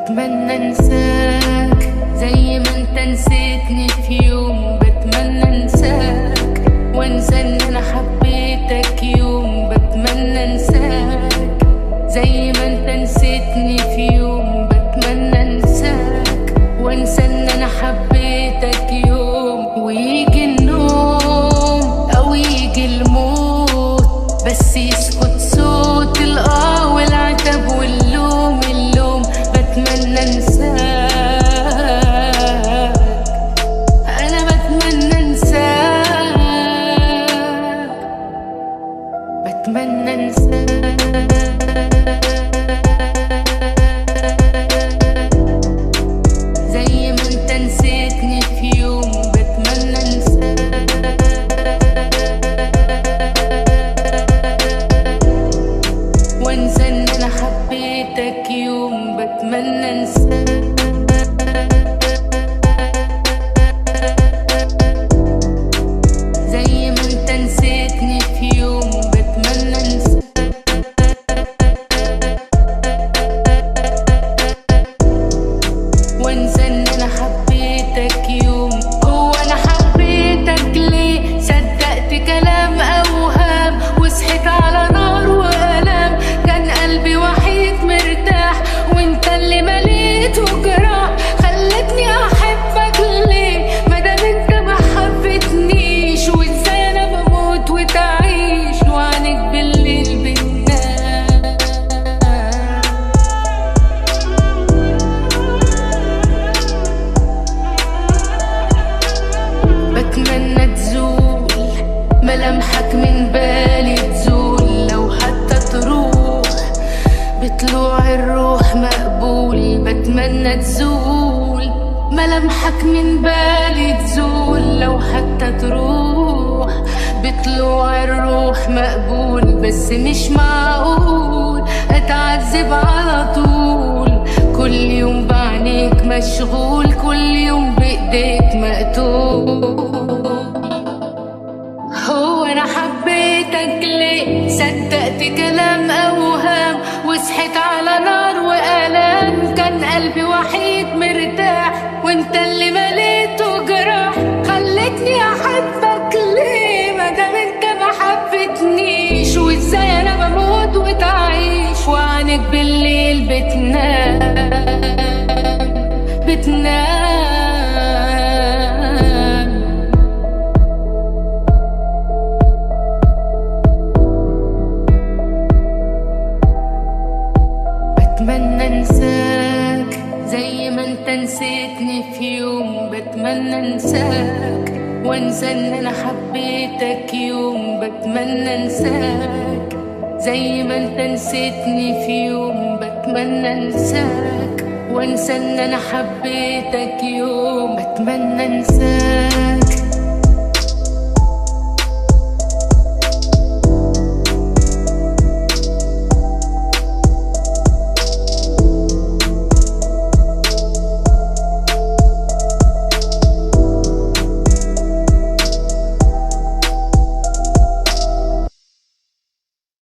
بتمنى انساك زي ما انت نسيتني في يوم. بتمنى انساك وانسى ان انا حبيتك يوم. بتمنى انساك زي ما انت نسيتني في يوم. بتمنى انساك وانسى ان انا حبيتك يوم. ويجي النوم او يجي الموت بس يسكت صوت الآه والعتاب واللوم. بتمنى انساك، انا بتمنى انساك، بتمنى انساك زي ما انت نسيتني في يوم. بتمنى انساك وانسى ان انا حبيتك يوم. بتمنى انساك زي ما انت نسيتني في يوم. بتمنى انساك وانسى ان انا حبيتك يوم. هو انا حبيتك ليه؟ صدقت كلام اوهام وصحيت على نار والام. كان قلبي وحيد مرتاح وانت اللي مليته جراح. خلتني احبك ليه مادام انت ما حبتنيش؟ وازاي انا بموت وتعيش وعنك بالليل بتنام. بتمنى تزول ملامحك من بالي، تزول لو حتى تروح بطلوع الروح مقبول. بتمنى تزول ملامحك من بالي، تزول لو حتى تروح بطلوع الروح مقبول. بس مش معقول اتعذب على طول، كل يوم بعينيك مشغول، كل يوم بايديك مقتول. هو انا حبيتك ليه؟ صدقت كلام اوهام وصحيت على نار والام. كان قلبي وحيد مرتاح وانت اللي مليته جراح. خلتني احبك ليه مادام انت ما حبتنيش؟ وازاي انا بموت وتعيش وعنك بالليل بتنام. بتمنى انساك زي ما انت نسيتني في يوم. بتمنى انساك وانسى ان انا حبيتك يوم. بتمنى انساك زي ما انت نسيتني في يوم. بتمنى انساك وانسى ان انا حبيتك يوم. بتمنى انساك